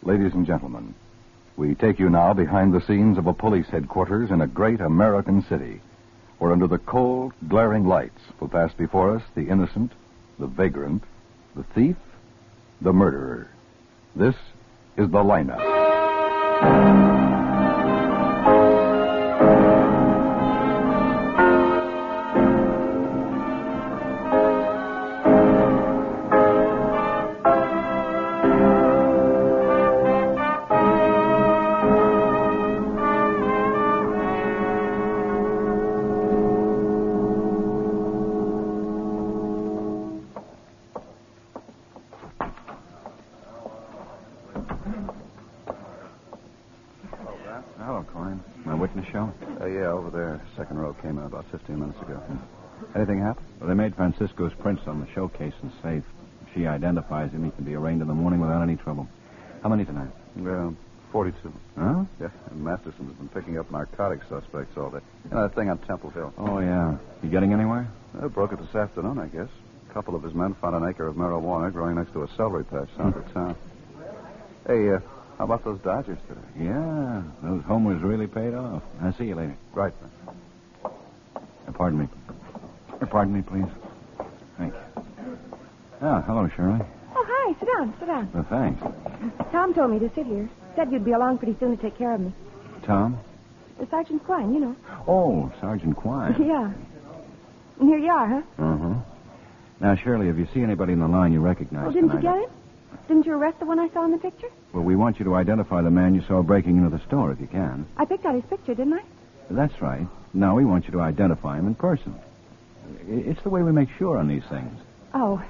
Ladies and gentlemen, we take you now behind the scenes of a police headquarters in a great American city, where under the cold, glaring lights will pass before us the innocent, the vagrant, the thief, the murderer. This is The Lineup. Hello, Coin. My witness show? Yeah, over there. Second row came in about 15 minutes ago. Anything happen? Well, they made Francisco's prints on the showcase and safe. If she identifies him, he can be arraigned in the morning without any trouble. How many tonight? 42. Huh? Yeah, and Masterson's been picking up narcotic suspects all day. You know, that thing on Temple Hill. Oh, yeah. You getting anywhere? Broke it this afternoon, I guess. A couple of his men found an acre of marijuana growing next to a celery patch south of town. Hey, how about those Dodgers today? Yeah, those homers really paid off. I'll see you later. Right. Pardon me. Pardon me, please. Thank you. Ah, hello, Shirley. Oh, hi. Sit down. Well, thanks. Tom told me to sit here. Said you'd be along pretty soon to take care of me. Tom? Sergeant Quine, you know. Oh, Sergeant Quine. Yeah. And here you are, huh? Uh-huh. Now, Shirley, if you see anybody in the line you recognize Oh, didn't tonight, you get him? Didn't you arrest the one I saw in the picture? Well, we want you to identify the man you saw breaking into the store, if you can. I picked out his picture, didn't I? That's right. Now we want you to identify him in person. It's the way we make sure on these things. Oh.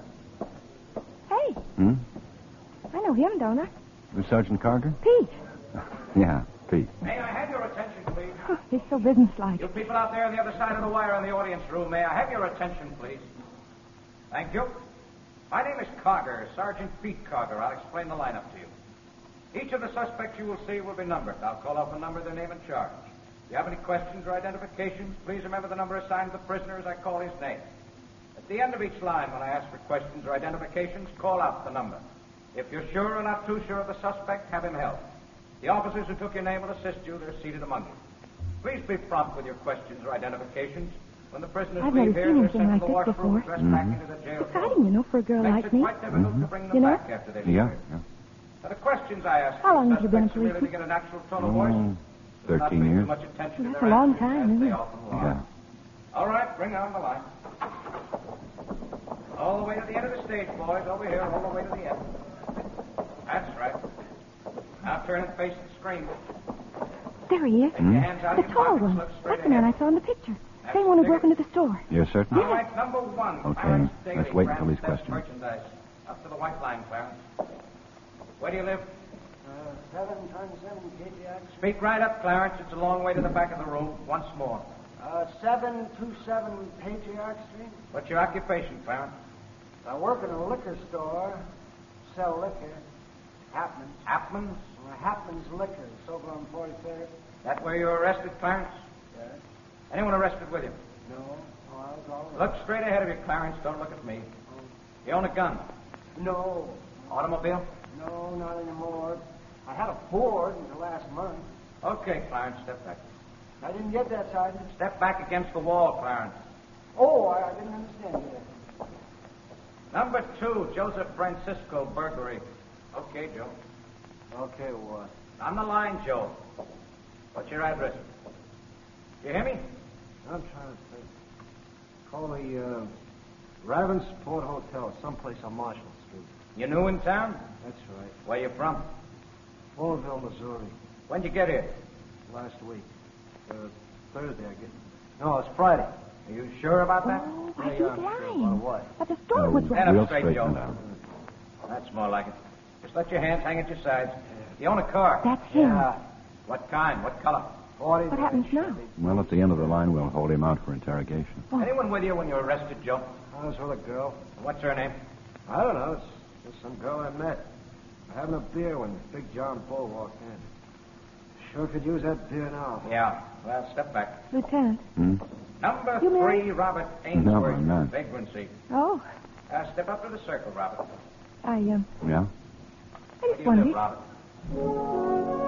Hey. Hmm? I know him, don't I? Was Sergeant Carter? Pete. Yeah, Pete. May I have your attention, please? Oh, he's so businesslike. You people out there on the other side of the wire in the audience room, may I have your attention, please? Thank you. My name is Carter, Sergeant Pete Carter. I'll explain the lineup to you. Each of the suspects you will see will be numbered. I'll call off a number, their name, and charge. If you have any questions or identifications, please remember the number assigned to the prisoner as I call his name. At the end of each line, when I ask for questions or identifications, call out the number. If you're sure or not too sure of the suspect, have him held. The officers who took your name will assist you. They're seated among you. Please be prompt with your questions or identifications. When the prisoners I've leave never here, seen they're anything sent like to the this washroom before. and dressed back into the jail. Exciting, you know, for a girl Makes like it me. quite difficult to bring them You know? back after they leave Yeah, here. yeah. Now, the questions I ask How long have you been a suspects merely to policeman? get a natural tone of voice. 13 years. Much attention to That's their a long answers, time, as isn't they it? often lie. Yeah. All right, bring on the line. All the way to the end of the stage, boys. Over here, all the way to the end. That's right. Now turn and face the screen. There he is. Take your hands out The of your tall pockets, one. look straight That's the man ahead. I saw in the picture. That's Same one who the broke ticket. into the store. You're certain? All right, number one. Okay, Clarence let's Daly, wait until he's Brand's questioned. Merchandise. Up to the white line, Clarence. Where do you live? 727 Patriarch. Speak right up, Clarence. It's a long way to the back of the room. Once more. 727 Patriarch Street. What's your occupation, Clarence? I work in a liquor store. Sell liquor. Hapman's. Hapman's? Hapman's Liquor. It's over on 43rd. That where you were arrested, Clarence? Yes. Anyone arrested with you? No. Oh, I was all right. Look straight ahead of you, Clarence. Don't look at me. You own a gun? No. Automobile? No, not anymore. I had a Ford until last month. Okay, Clarence, step back. I didn't get that, Sergeant. Step back against the wall, Clarence. Oh, I didn't understand you. Number 2, Joseph Francisco, burglary. Okay, Joe. Okay, what? On the line, Joe. What's your address? You hear me? I'm trying to think. Call the Ravensport Hotel, someplace on Marshall Street. You new in town? That's right. Where you from? Floresville, Missouri. When'd you get here? Last week. Thursday, I guess. No, it's Friday. Are you sure about that? Oh, Yeah, I yeah, think I'm sure. lying. About what? But the store was Stand right. We'll up straight, straighten Joe. it out. That's more like it. Just let your hands hang at your sides. You own a car? That's him. Yeah. What kind? What color? 40. What happens now? Well, at the end of the line, we'll hold him out for interrogation. Oh. Anyone with you when you were arrested, Joe? I was with a girl. What's her name? I don't know. It's just some girl I met. Having a beer when Big John Bull walked in. Sure could use that beer now. Yeah. Well, step back. Lieutenant. Hmm? Number You 3, married? Robert No, Ainsworth. I'm not. Vagrancy. Oh, Step up to the circle, Robert. I Yeah? I just You live, wondered. Robin.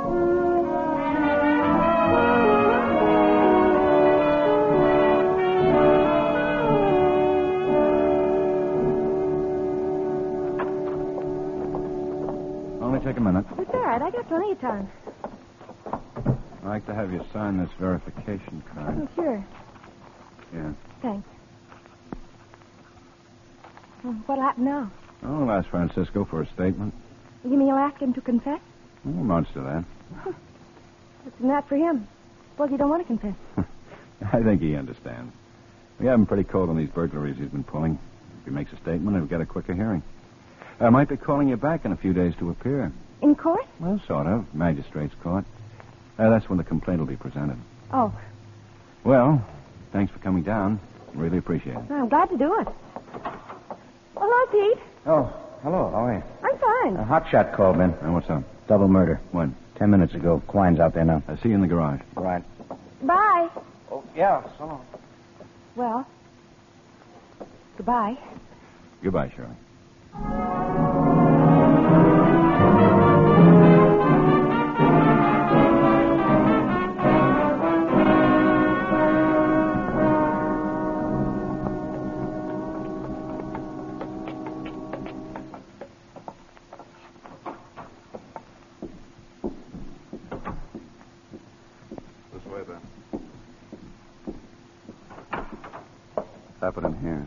Only take a minute. It's all right. I got plenty of time. I'd like to have you sign this verification card. Oh, sure. Yeah. Thanks. Well, what'll happen now? Oh, I'll ask Francisco for a statement. You mean you'll ask him to confess? Oh, amounts to that. What's in that for him? Suppose you don't want to confess. I think he understands. We have him pretty cold on these burglaries he's been pulling. If he makes a statement, he'll get a quicker hearing. I might be calling you back in a few days to appear. In court? Well, sort of. Magistrate's court. That's when the complaint will be presented. Oh, Well, thanks for coming down. Really appreciate it. I'm glad to do it. Hello, Pete. Oh, hello. How are you? I'm fine. A hot shot called, Ben. What's up? Double murder. When? 10 minutes ago. Quine's out there now. I see you in the garage. Right. Bye. Oh, yeah, so long. Well, goodbye. Goodbye, Shirley. This way, Ben. Happening here.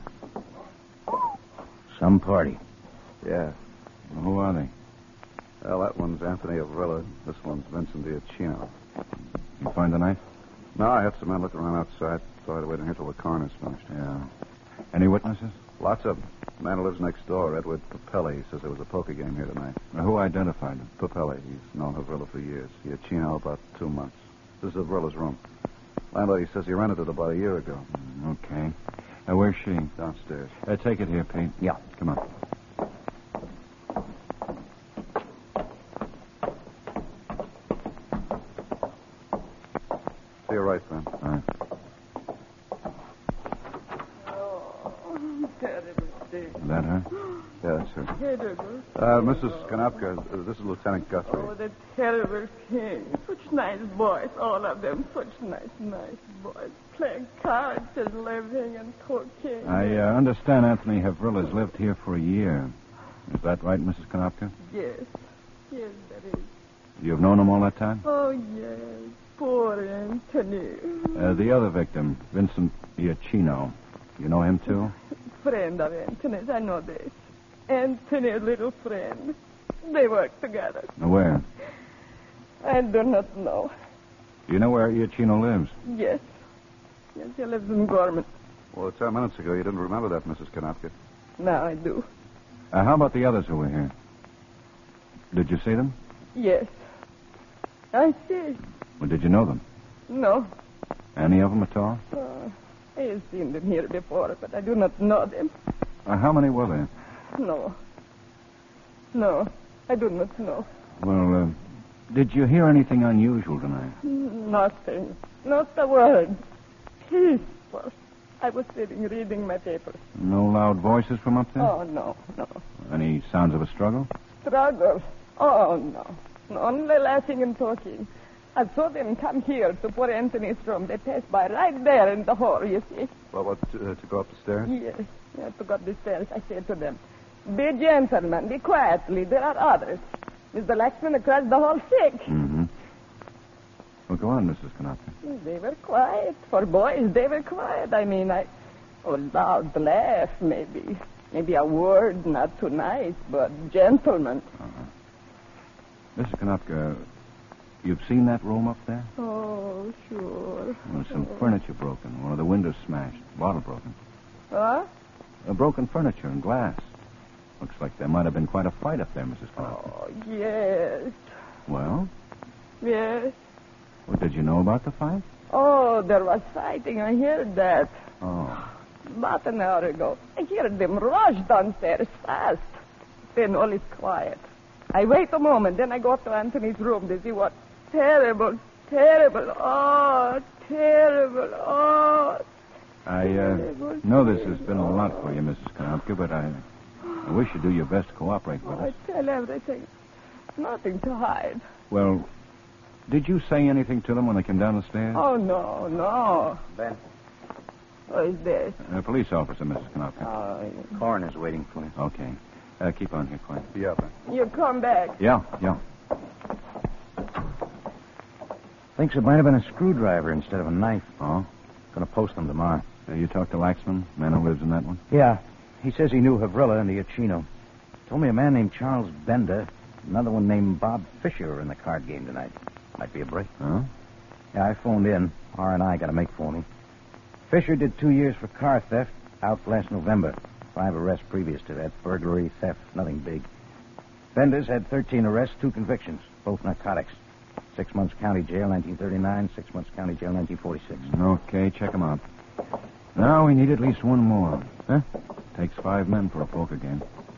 Some party. Yeah. Well, who are they? Well, that one's Anthony Avrilla. This one's Vincent Diacino. You find the knife? No, I had some men looking around outside. Thought I'd wait in here till the coroner's finished. Yeah. Any witnesses? Lots of them. The man who lives next door, Edward Papelli, says there was a poker game here tonight. Who identified him? Papelli, he's known Avrilla for years. Diacino about 2 months. This is Avrilla's room. Landlady says he rented it about a year ago. Okay. Where's she? Downstairs. Take it here, Pete. Yeah. Come on. To your right, Ben. All right. Terrible thing. Is that her? Yeah, that's her. Terrible. Mrs. Konopka, this is Lieutenant Guthrie. Oh, the terrible king. Such nice boys, all of them. Such nice boys. Playing cards and living and cooking. I understand Anthony Havrilla's lived here for a year. Is that right, Mrs. Konopka? Yes. Yes, that is. You've known him all that time? Oh, yes. Poor Anthony. The other victim, Vincent Diacino. You know him, too? Friend of Anthony's, I know this. Anthony's little friend. They work together. Where? I do not know. Do you know where Diacino lives? Yes. Yes, he lives in Gorman. Well, 10 minutes ago, you didn't remember that, Mrs. Konopka. Now I do. How about the others who were here? Did you see them? Yes. I see. Or did you know them? No. Any of them at all? I have seen them here before, but I do not know them. How many were there? No. No, I do not know. Well, did you hear anything unusual tonight? Nothing. Not a word. Peaceful. I was sitting reading my papers. No loud voices from up there? Oh, no. Any sounds of a struggle? Struggle. Oh, no. Only laughing and talking. I saw them come here to poor Anthony's room. They passed by right there in the hall, you see. Well, what, to go up the stairs? Yes. I took up the stairs. I said to them, be gentlemen, be quietly. There are others. Mr. Laxman across the hall sick. Mm-hmm. Well, go on, Mrs. Konopka. They were quiet. For boys, they were quiet. I mean, loud laugh, maybe. Maybe a word not too nice, but gentlemen. Mrs. Konopka, you've seen that room up there? Oh, sure. Well, some furniture broken. One of the windows smashed. Bottle broken. Huh? Broken furniture and glass. Looks like there might have been quite a fight up there, Mrs. Konopka. Oh, yes. Well, Yes. did you know about the fight? Oh, there was fighting. I heard that. Oh. About an hour ago. I heard them rush downstairs fast. Then all is quiet. I wait a moment, then I go up to Anthony's room to see what terrible. Oh, terrible. Oh. I know this has been a lot for you, Mrs. Konopka, but I wish you'd do your best to cooperate with I us. tell everything. Nothing to hide. Well, did you say anything to them when they came down the stairs? Oh, no. Ben, Who is this? A police officer, Mrs. Knopf. coroner's waiting for you. Okay. Keep on here, Quinn. Yeah, Ben. You come back. Yeah. Thinks it might have been a screwdriver instead of a knife. Oh? Gonna post them tomorrow. You talked to Laxman, man who lives in that one? Yeah. He says he knew Havrilla and the Iachino. Told me a man named Charles Bender, another one named Bob Fisher are in the card game tonight. Might be a break. Huh? Yeah, I phoned in. R&I got a make for me. Fisher did 2 years for car theft, out last November. 5 arrests previous to that. Burglary, theft, nothing big. Bender's had 13 arrests, 2 convictions, both narcotics. 6 months county jail, 1939. 6 months county jail, 1946. Okay, check them out. Now we need at least one more. Huh? Takes 5 men for a poker game.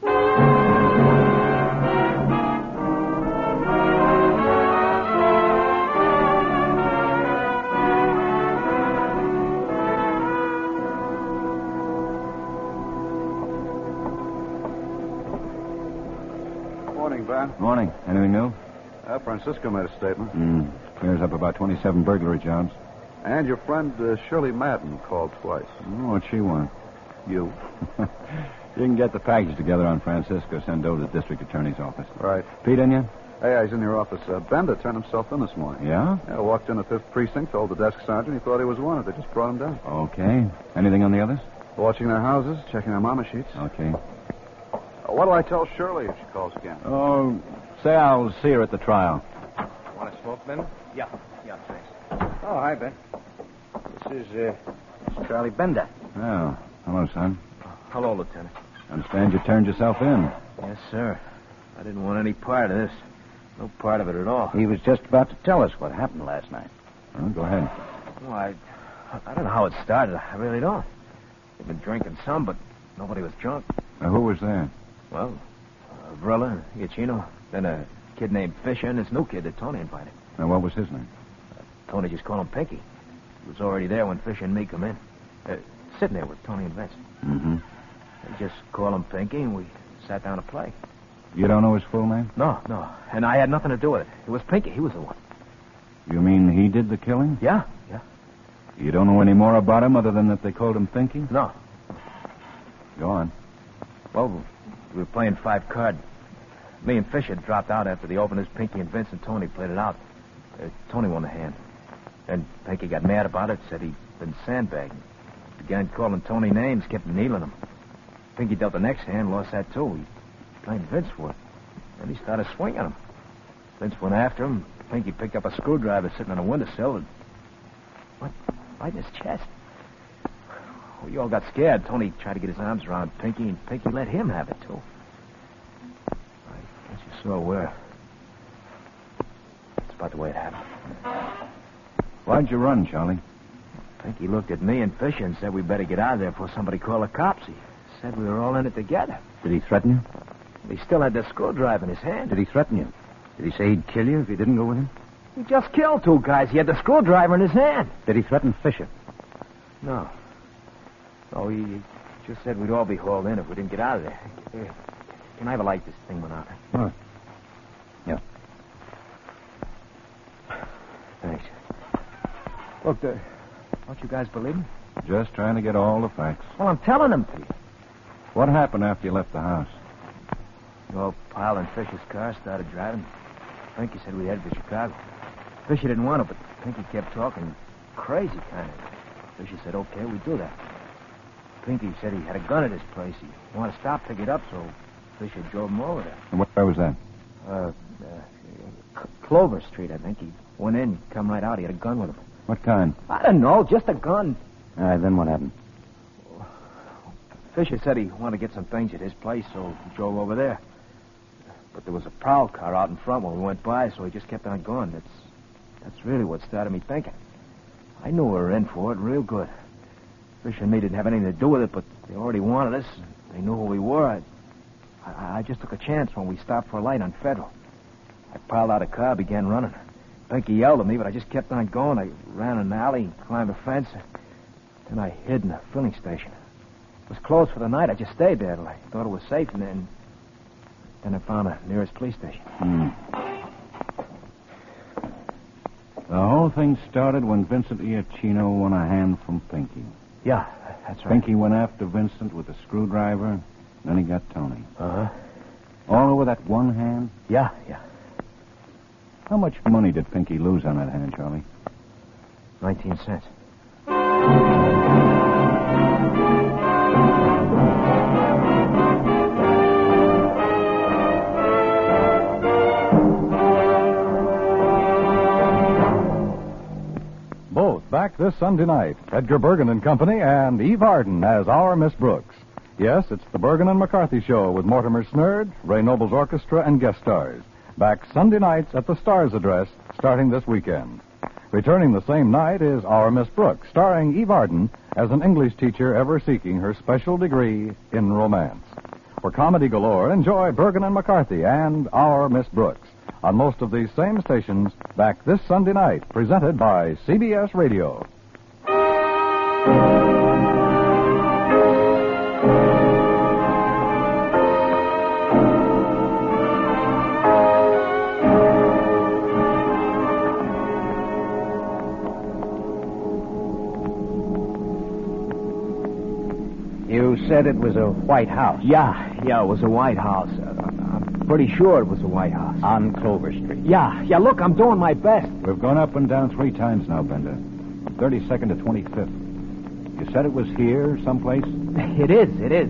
Morning, Ben. Morning. Anything new? Francisco made a statement. Clears up about 27 burglary jobs. And your friend Shirley Madden called twice. Oh, what'd she want? You. You can get the package together on Francisco. Send over to the district attorney's office. Right. Pete in yet? Hey, he's in your office. Bender turned himself in this morning. Yeah? Yeah, walked in the 5th precinct, told the desk sergeant he thought he was wanted. They just brought him down. Okay. Anything on the others? Watching their houses, checking their mama sheets. Okay. What'll I tell Shirley if she calls again? Oh, say I'll see her at the trial. Want to smoke, Ben? Yeah, thanks. Oh, hi, Ben. This is Charlie Bender. Oh, hello, son. Hello, Lieutenant. Understand you turned yourself in. Yes, sir. I didn't want any part of this. No part of it at all. He was just about to tell us what happened last night. Oh, go ahead. Well, I don't know how it started. I really don't. They've been drinking some, but nobody was drunk. Now, who was there? Well, Vrilla, Iachino, then a kid named Fisher, and this new kid that Tony invited. Now, what was his name? Tony just called him Pinky. He was already there when Fisher and me come in. Sitting there with Tony and Vince. Mm-hmm. They just called him Pinky, and we sat down to play. You don't know his full name? No. And I had nothing to do with it. It was Pinky. He was the one. You mean he did the killing? Yeah. You don't know any more about him other than that they called him Pinky? No. Go on. Well, we were playing 5 card. Me and Fisher dropped out after the openers. Pinky and Vince and Tony played it out. Tony won the hand. And Pinky got mad about it, said he'd been sandbagging. Began calling Tony names, kept kneeling him. Pinky dealt the next hand, lost that too. He blamed Vince for it. Then he started swinging him. Vince went after him. Pinky picked up a screwdriver sitting on a windowsill and... What? Right in his chest. We all got scared. Tony tried to get his arms around Pinky, and Pinky let him have it, too. I guess you saw where. That's about the way it happened. Why'd you run, Charlie? Pinky looked at me and Fisher and said we better get out of there before somebody called the cops. He said we were all in it together. Did he threaten you? He still had the screwdriver in his hand. Did he threaten you? Did he say he'd kill you if you didn't go with him? He just killed 2 guys. He had the screwdriver in his hand. Did he threaten Fisher? No. No, he just said we'd all be hauled in if we didn't get out of there. Here, can I have a light? This thing went out. Oh. Yeah. Thanks. Look, don't you guys believe me? Just trying to get all the facts. Well, I'm telling them to you. What happened after you left the house? Well, Pyle and Fisher's car started driving. Pinky said we headed for Chicago. Fisher didn't want to, but Pinky kept talking crazy kind of. Fisher said, okay, we do that. Pinky said he had a gun at his place. He wanted to stop, pick it up, so Fisher drove him over there. And where was that? Clover Street, I think. He went in, come right out. He had a gun with him. What kind? I don't know, just a gun. All right, then what happened? Fisher said he wanted to get some things at his place, so he drove over there. But there was a prowl car out in front when we went by, so he just kept on going. That's really what started me thinking. I knew we were in for it real good. Fisher and me didn't have anything to do with it, but they already wanted us. They knew who we were. I just took a chance when we stopped for a light on Federal. I piled out a car, began running. Pinky yelled at me, but I just kept on going. I ran in an alley, climbed a fence, and I hid in a filling station. It was closed for the night. I just stayed there till I thought it was safe, and then I found the nearest police station. whole thing started when Vincent Iachino won a hand from Pinky. Yeah, that's right. Pinky went after Vincent with a screwdriver, then he got Tony. Uh-huh. All over that one hand? Yeah. How much money did Pinky lose on that hand, Charlie? 19 cents. Both back this Sunday night. Edgar Bergen and Company and Eve Arden as our Miss Brooks. Yes, it's the Bergen and McCarthy Show with Mortimer Snerd, Ray Noble's orchestra, and guest stars. Back Sunday nights at the Stars Address, starting this weekend. Returning the same night is Our Miss Brooks, starring Eve Arden as an English teacher ever seeking her special degree in romance. For comedy galore, enjoy Bergen and McCarthy and Our Miss Brooks on most of these same stations back this Sunday night, presented by CBS Radio. You said it was a white house. Yeah, it was a White House. I'm pretty sure it was a White House. On Clover Street. Yeah, look, I'm doing my best. We've gone up and down 3 times now, Bender. 32nd to 25th. You said it was here, someplace? It is.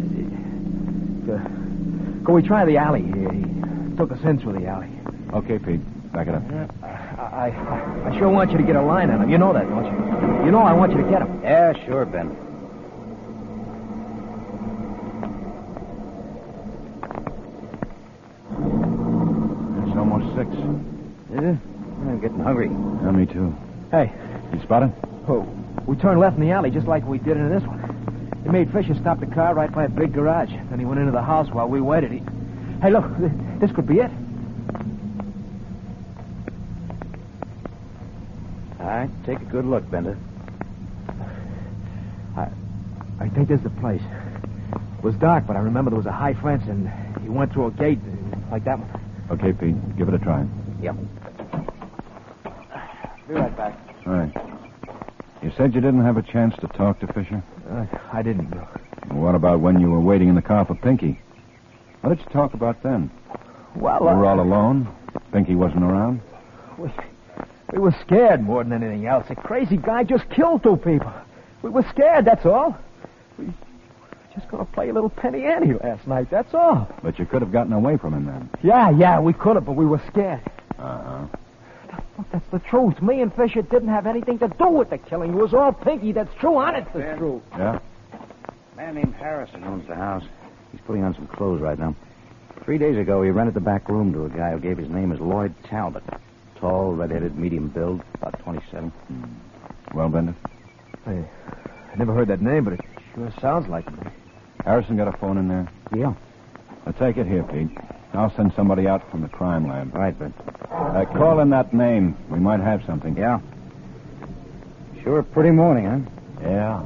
Can we try the alley here? He took us in through the alley. Okay, Pete. Back it up. I sure want you to get a line on him. You know that, don't you? You know I want you to get him. Yeah, sure, Ben. It's almost 6. Yeah, I'm getting hungry. Yeah, me too. Hey. You spot it? Oh, we turned left in the alley just like we did in this one. He made Fisher stop the car right by a big garage. Then he went into the house while we waited. Hey, look, this could be it. All right, take a good look, Bender. I think this is the place. It was dark, but I remember there was a high fence, and he went through a gate like that one. Okay, Pete. Give it a try. Yep. Be right back. All right. You said you didn't have a chance to talk to Fisher? I didn't, Bill. What about when you were waiting in the car for Pinky? What did you talk about then? Well, You were all alone? Pinky wasn't around? We were scared more than anything else. A crazy guy just killed 2 people. We were scared, that's all. We just going to play a little penny ante last night, that's all. But you could have gotten away from him then. Yeah, we could have, but we were scared. Uh-huh. Look, that's the truth. Me and Fisher didn't have anything to do with the killing. It was all Pinky. That's true. Honest, it's true. Yeah? A man named Harrison owns the house. He's putting on some clothes right now. 3 days ago, he rented the back room to a guy who gave his name as Lloyd Talbot. Tall, red-headed, medium build, about 27. Well, Bender? I never heard that name, but it sure sounds like it. Harrison got a phone in there? Yeah. I'll take it here, Pete. I'll send somebody out from the crime lab. All right, Ben. Call in that name. We might have something. Yeah. Sure a pretty morning, huh? Yeah.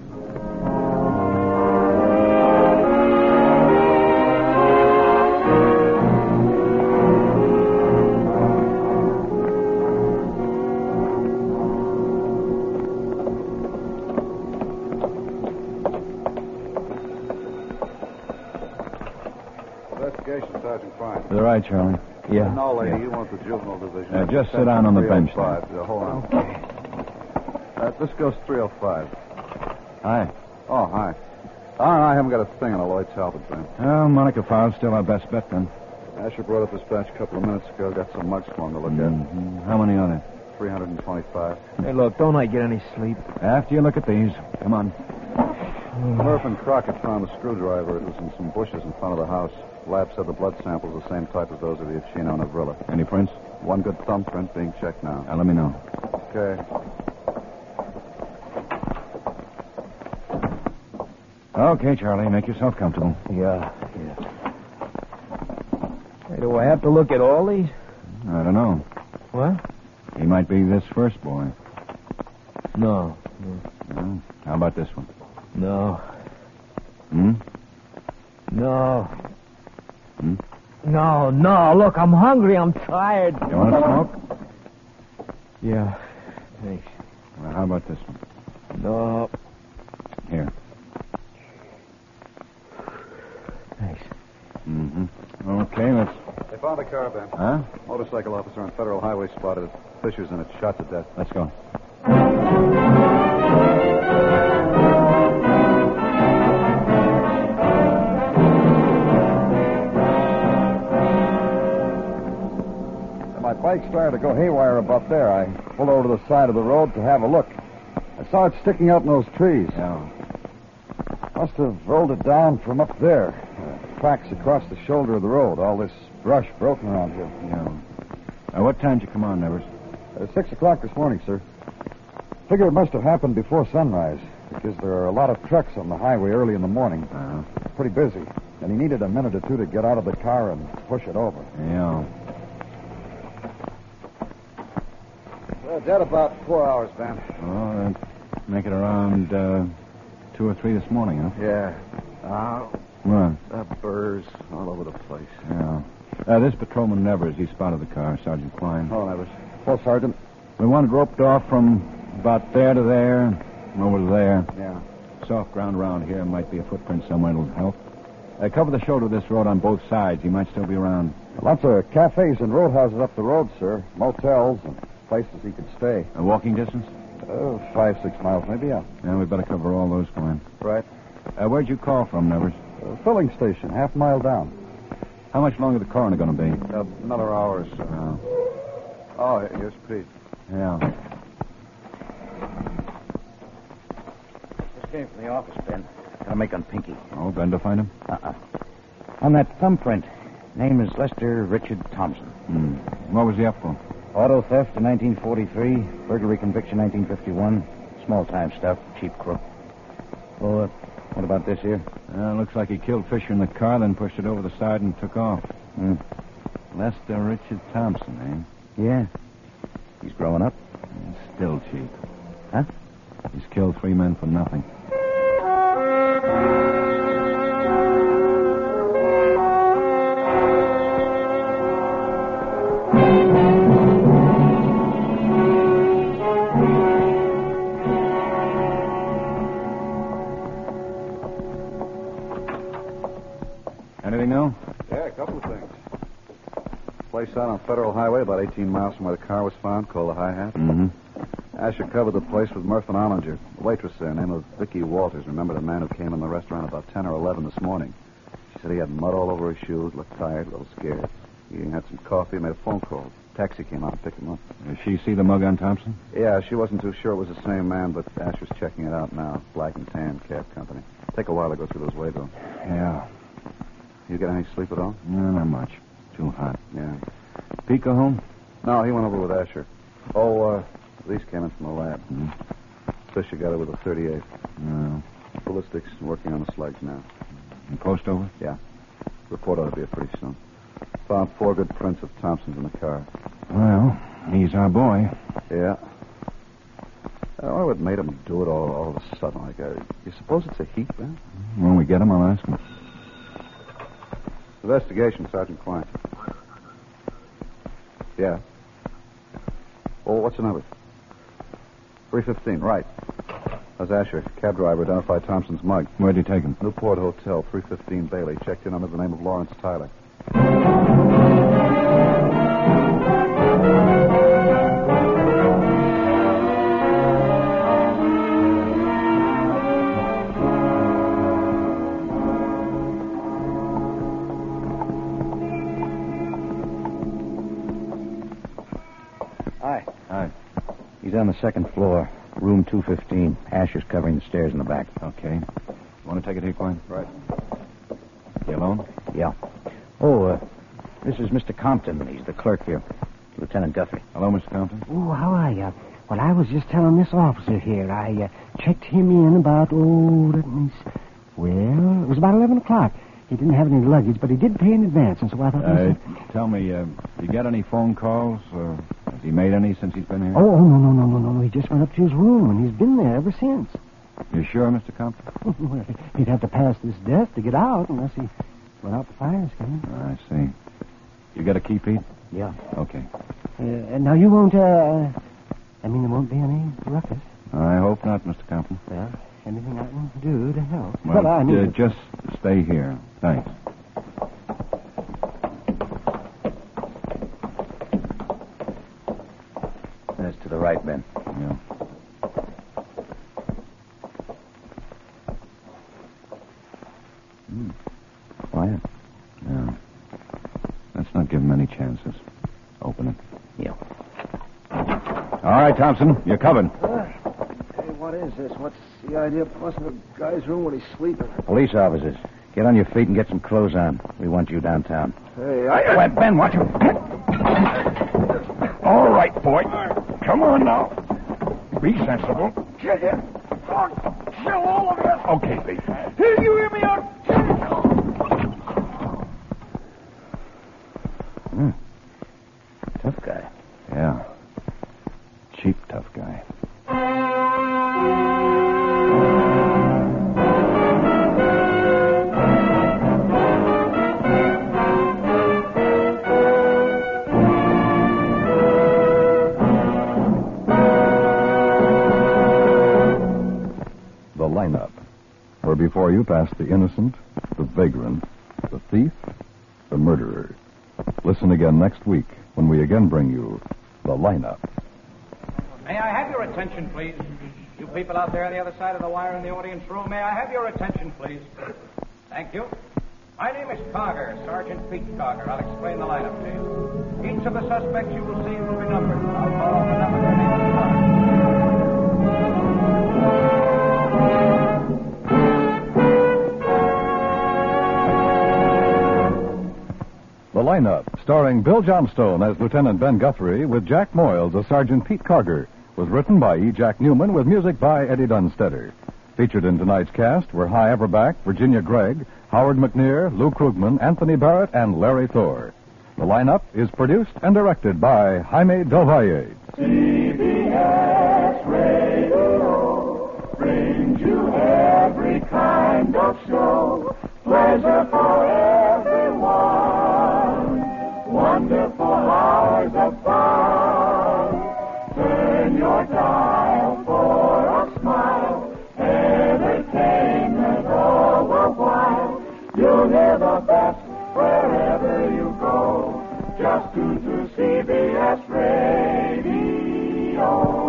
Investigation, Sergeant Fine. You're right, Charlie. Yeah. No, lady, you want the juvenile division. Just sit down on the bench there. 305. Hold on. This goes 305. Hi. Oh, hi. I haven't got a thing on a Lloyd Talbot thing. Well, Monica Fowle's still our best bet, then. Asher brought up this batch a couple of minutes ago. Got some mugs for him to look Mm-hmm. How many are there? at. 325. Hey, look, don't I get any sleep? After you look at these. Come on. Murph and Crockett found the screwdriver. It was in some bushes in front of the house. Lab said the blood samples the same type as those of Iachino and Avrilla. Any prints? One good thumbprint being checked now. Let me know. Okay. Okay, Charlie. Make yourself comfortable. Yeah. Hey, do I have to look at all these? I don't know. What? He might be this first boy. No. Well, how about this one? No. Hmm? No. Hmm? No. Look, I'm hungry. I'm tired. You want to smoke? Yeah. Thanks. Well, how about this one? No. Here. Thanks. Mm-hmm. Okay, let's... They found the car, Ben. Huh? Motorcycle officer on Federal Highway spotted it. Fisher's in it, shot to death. Let's go. My bike started to go haywire about there. I pulled over to the side of the road to have a look. I saw it sticking out in those trees. Yeah. Must have rolled it down from up there. Tracks across the shoulder of the road. All this brush broken around here. Yeah. What time did you come on, Nevers? 6 o'clock this morning, sir. Figure it must have happened before sunrise, because there are a lot of trucks on the highway early in the morning. Uh-huh. Pretty busy. And he needed a minute or two to get out of the car and push it over. Yeah. Well, dead about 4 hours, Ben. Oh, that'd make it around 2 or 3 this morning, huh? Yeah. What? Burrs all over the place. Yeah. This patrolman Nevers, he spotted the car, Sergeant Klein. Oh, Nevers. Well, Sergeant. We want it roped off from about there to there, over to there. Yeah. Soft ground around here. Might be a footprint somewhere that'll help. Cover the shoulder of this road on both sides. He might still be around. Lots of cafes and roadhouses up the road, sir. Motels and places he could stay. A walking distance? 5-6 miles, maybe, yeah. Yeah, we better cover all those, Klein. Right. Where'd you call from, Nevers? Filling station, half a mile down. How much longer the coroner going to be? Another hour or so. Oh, here's Pete. Yeah. Just came from the office, Ben. Gotta make on Pinky. Oh, Ben to find him? On that thumbprint, name is Lester Richard Thompson. What was he up for? Auto theft in 1943, burglary conviction 1951, small-time stuff, cheap crook. Oh, what about this here? Looks like he killed Fisher in the car, then pushed it over the side and took off. Lester Richard Thompson, Yeah. He's growing up. He's still cheap. Huh? He's killed 3 men for nothing. Anything new? Yeah, a couple of things. Place out on Federal Highway, about 18 miles from where the car was found, called the Hi-Hat. Mm-hmm. Asher covered the place with Murph and Ollinger. A waitress there, named of Vicky Walters, remembered a man who came in the restaurant about 10 or 11 this morning. She said he had mud all over his shoes, looked tired, a little scared. He had some coffee, made a phone call. Taxi came out and picked him up. Does she see the mug on Thompson? Yeah, she wasn't too sure it was the same man, but Asher's checking it out now. Black and Tan Cab Company. Take a while to go through those waybills. Yeah. You get any sleep at all? No, not much. Too hot. Yeah. Pete go home? No, he went over with Asher. Oh, these came in from the lab. Fisher got it with a .38. No. Ballistics working on the slugs now. And post over? Yeah. Report ought to be here pretty soon. Found 4 good prints of Thompson's in the car. Well, he's our boy. Yeah. I wonder what made him do it all of a sudden like that. You suppose it's a heat, Ben? When we get him, I'll ask him. Investigation, Sergeant Klein. Yeah. Oh, what's the number? 315, right. That's Asher. Cab driver identified Thompson's mug. Where'd you take him? Newport Hotel, 315 Bailey. Checked in under the name of Lawrence Tyler. Hi. He's on the second floor, room 215. Asher's covering the stairs in the back. Okay. You want to take it here, Klein? Right. You alone? Yeah. Oh, this is Mr. Compton. He's the clerk here. Lieutenant Guthrie. Hello, Mr. Compton. Oh, how are you? Well, I was just telling this officer here. I checked him in about, it was about 11 o'clock. He didn't have any luggage, but he did pay in advance, and so I thought... Tell me, you get any phone calls? Has he made any since he's been here? Oh, no. He just went up to his room, and he's been there ever since. You sure, Mr. Compton? Well, he'd have to pass this death to get out, unless he went out the fire escape. I see. You got a key, Pete? Yeah. Okay. And now you won't, I mean, there won't be any ruckus. I hope not, Mr. Compton. Well, anything I can do to help. Well, I mean... just stay here. Thanks. That's to the right, Ben. Yeah. Quiet. Yeah. Let's not give him any chances. Open it. Yeah. All right, Thompson, you're covered. Hey, what is this? What's the idea of busting a guy's room when he's sleeping? Police officers, get on your feet and get some clothes on. We want you downtown. Hey, Wait, Ben, watch him. All right, boy. Come on now. Be sensible. Get him. Kill all of you. Okay, Pete. Hey, you hear me out? Tough guy. Yeah. Cheap tough guy. The lineup. Where before you pass the innocent, the vagrant, the thief, the murderer. Listen again next week when we again bring you the lineup. May I have your attention, please? You people out there on the other side of the wire in the audience room, may I have your attention, please? Thank you. My name is Cogger, Sergeant Pete Cogger. I'll explain the lineup to you. Each of the suspects you will see will be numbered. I'll call off the number their name and time. The lineup, starring Bill Johnstone as Lieutenant Ben Guthrie with Jack Moyles as Sergeant Pete Cogger, was written by E. Jack Newman with music by Eddie Dunstetter. Featured in tonight's cast were Hy Averback, Virginia Gregg, Howard McNear, Lou Krugman, Anthony Barrett, and Larry Thor. The lineup is produced and directed by Jaime Del Valle. CBS Radio brings you every kind of show. Pleasure for everyone. Wonderful hours of fun. Turn your dial for a smile. Entertainment all the while. You'll hear the best wherever you go. Just tune to CBS Radio.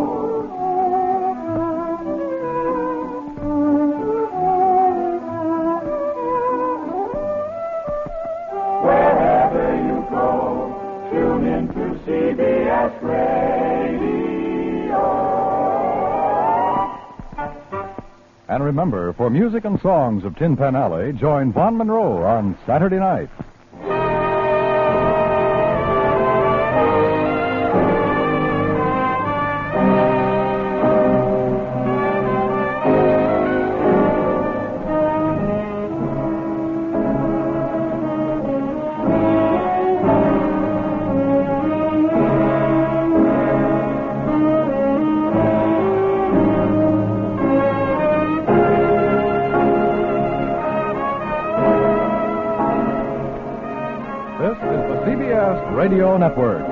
Wherever you go, tune in to CBS Radio. And remember, for music and songs of Tin Pan Alley, join Vaughn Monroe on Saturday night. This is the CBS Radio Network.